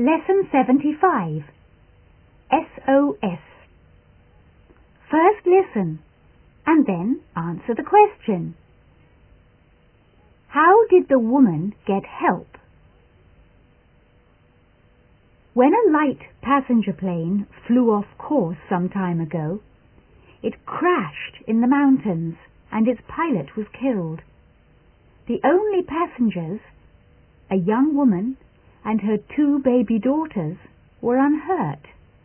Lesson 75. SOS. First listen and then answer the question. How did the woman get help? When a light passenger plane flew off course some time ago, it crashed in the mountains and its pilot was killed. The only passengers, a young woman and her 2 baby daughters, were unhurt.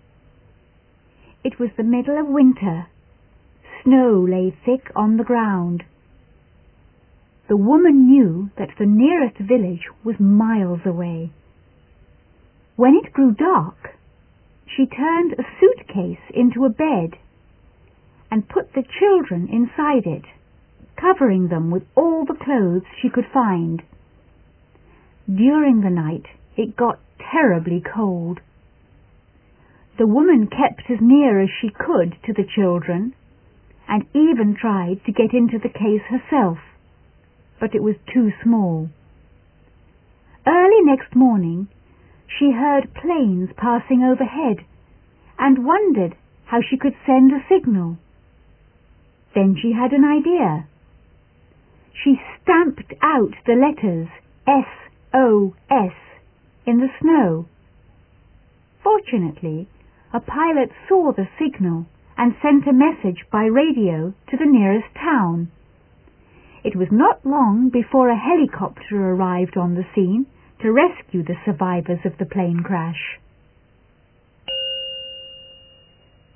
It was the middle of winter. Snow lay thick on the ground. The woman knew that the nearest village was miles away. When it grew dark, she turned a suitcase into a bed and put the children inside it, covering them with all the clothes she could find. During the night, it got terribly cold. The woman kept as near as she could to the children and even tried to get into the case herself, but it was too small. Early next morning, she heard planes passing overhead and wondered how she could send a signal. Then she had an idea. She stamped out the letters SOS in the snow. Fortunately, a pilot saw the signal and sent a message by radio to the nearest town. It was not long before a helicopter arrived on the scene to rescue the survivors of the plane crash.